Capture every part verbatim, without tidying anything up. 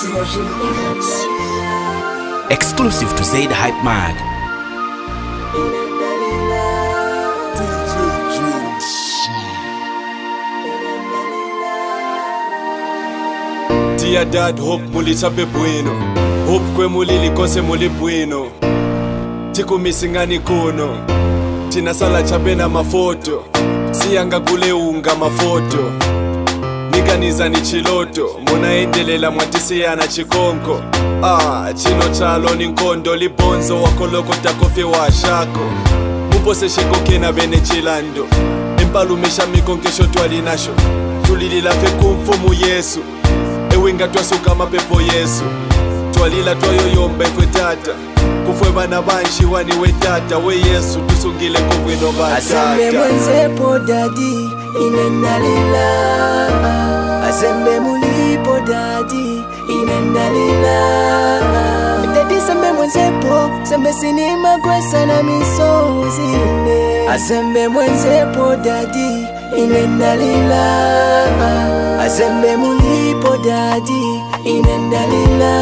Exclusive to Zaid Hype Mag. Dear Dad, hope muli chape bueno. Hope kwe muli likose muli bueno. Tiku misingani kuno. Tina sala chape na mafoto. Siyanga kule unga mafoto. Niganiza ni chiloto. Mona endelela mwatisia na chikonko. Ah, chino chalo ni nkondo. Libonzo wakoloko takofe wa shako. Mupose sheko kena bene chilando. Empalumisha mikonkesho tuwali nasho. Tulilila fe kumfumu Yesu. Ewinga twasuka mapepo Yesu. Twalila twayoyomba ifwe tata. Kufwe bana banshi wani we tata. We Yesu tusungile kubwino batata. Asembe mwenzepo dadi inenalila. Asembe mulipo dadi inenalila. Dadi sembe mwenzepo. Sembe sinima kwesa na misozi ine. Asembe mwenzepo dadi inenalila. Asembe mulipo dadi inenalila.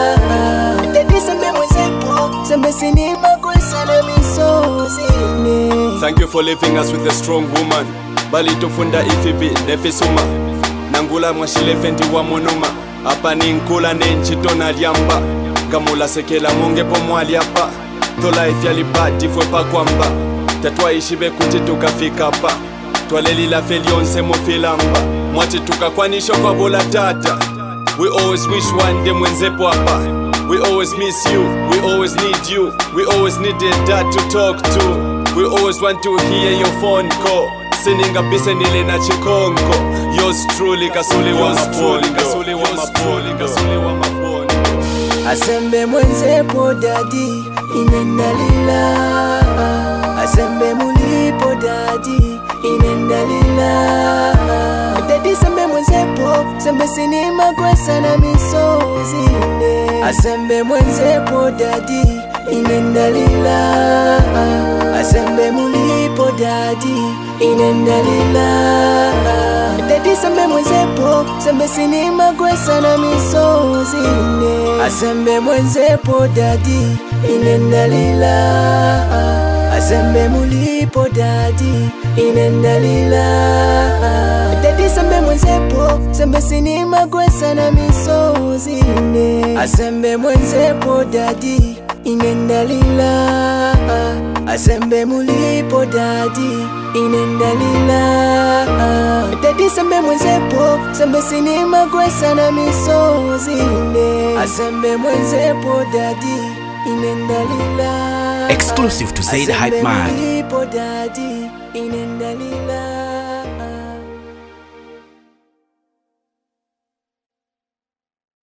Dadi sembe mwenzepo. Sembe sinima kwesa na misozi ine. Thank you for leaving us with a strong woman. Bali tufunda ifibi nefisuma. Nangula mwashile fendi wa monuma. Apa ni nkula nenchito na liamba. Kamula sekela munge po mwali hapa. Tola ifyali bati fwe pa kwamba. Tatwa ishibe kuti tukafika pa. Twaleli la felionse mo filamba. Mwati tukakwanisho kwa bola tata. We always wish one day mwenzepo hapa. We always miss you, we always need you. We always need a dad to talk to. We always want to hear your phone call. Sininga bise nile na chikongo. Yours truly kasuli wa mapondo. Kasuli wa mapondo. Kasuli wa mapondo. Asembe mwenzepo dadi inenalila. Asembe mulipo dadi inenalila. Dadi sembe mwenzepo. Sembe sinima kwesa na misozi ine. Asembe mwenzepo dadi inenalila. Asembe mulipo dadi inenalila. Dadi sembe mwenzepo. Sembe sinima kwesa na misozi ine. Asembe mwenzepo dadi inenalila. Asembe mulipo dadi inenalila. Dadi sembe mwenzepo. Sembe sinima kwesa na misozi ine. Asembe mwenzepo dadi inenalila. Asembe mulipo dadi inenalila. Dadi sembe mwenzepo. Sembe sinima kwesa na misozi ine. Asembe mwenzepo dadi inenalila. Exclusive to Zaid Hype Mag. Asembe mulipo dadi inenalila.